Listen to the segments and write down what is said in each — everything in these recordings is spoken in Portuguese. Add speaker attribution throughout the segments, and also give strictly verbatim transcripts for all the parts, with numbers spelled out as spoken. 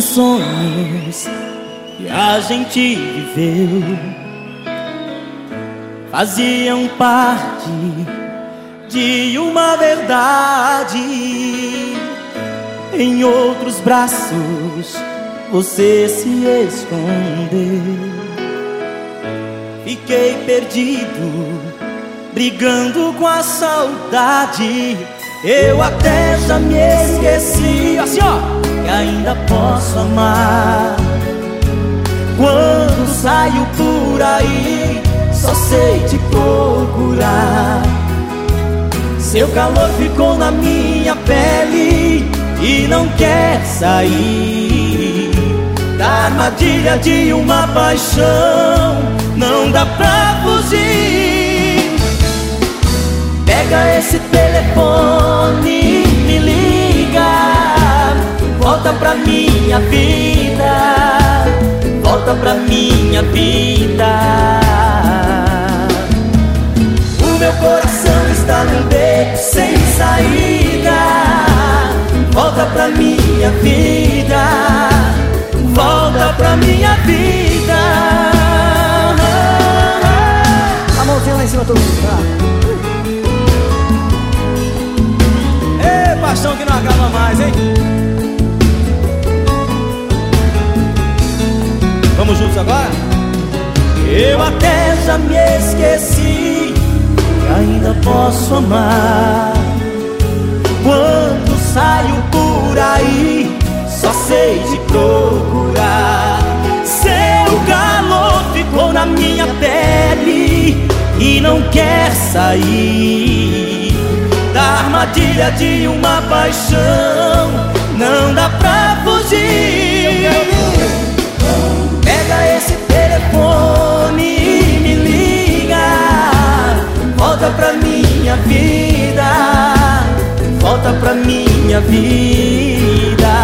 Speaker 1: tantos sonhos que a gente viveu faziam parte de uma verdade. Em outros braços você se escondeu. Fiquei perdido, brigando com a saudade. Eu até já me esqueci, assim ó, que ainda posso amar. Quando saio por aí, só sei te procurar. Seu calor ficou na minha pele e não quer sair da armadilha de uma paixão. Não dá pra fugir. Pega esse telefone, me liga. Volta pra minha vida, volta pra minha vida. O meu coração está num beco sem saída. Volta pra minha vida, volta pra minha vida.
Speaker 2: A mãozinha lá em cima, todo mundo, tá?
Speaker 1: Ei, paixão que não acaba mais, hein? Vamos juntos agora? Eu até já me esqueci que ainda posso amar. Quando saio por aí, só sei te procurar. Seu calor ficou na minha pele e não quer sair da armadilha de uma paixão. Não dá pra fugir. Pega esse telefone e me liga. Volta pra minha vida, volta pra minha vida.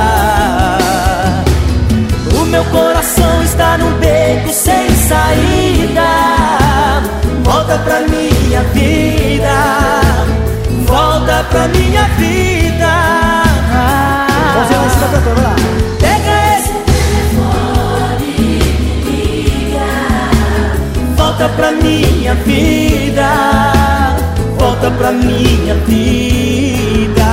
Speaker 1: O meu coração está num beco sem saída. Volta pra minha vida, volta pra minha vida.
Speaker 2: Você vai se cantar, vai lá.
Speaker 1: Pega esse telefone e me liga. Volta pra minha vida, volta pra minha vida.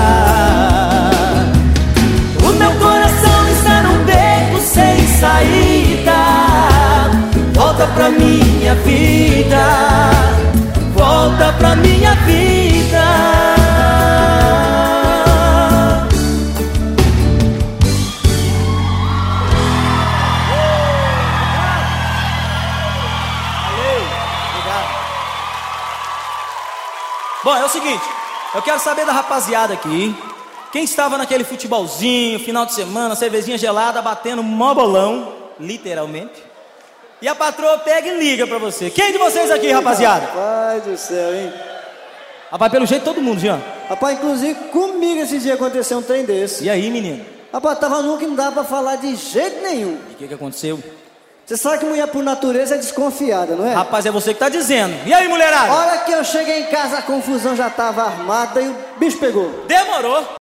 Speaker 1: O meu coração está num beco sem saída. Volta pra minha vida, volta pra minha vida. Bom, é o seguinte, eu quero saber da rapaziada aqui. Quem estava naquele futebolzinho, final de semana, cervejinha gelada, batendo mó bolão, literalmente. E a patroa pega e liga pra você. Quem de vocês aqui, rapaziada?
Speaker 2: Rapaz do céu, hein?
Speaker 1: Rapaz, pelo jeito todo mundo, Jean.
Speaker 2: Rapaz, inclusive comigo esse dia aconteceu um trem desse.
Speaker 1: E aí, menino?
Speaker 2: Rapaz, tava num que não dava pra falar de jeito nenhum.
Speaker 1: E o que que aconteceu?
Speaker 2: Você sabe que mulher por natureza é desconfiada, não é?
Speaker 1: Rapaz, é você que tá dizendo. E aí, mulherada?
Speaker 2: A hora que eu cheguei em casa, a confusão já tava armada e o bicho pegou.
Speaker 1: Demorou.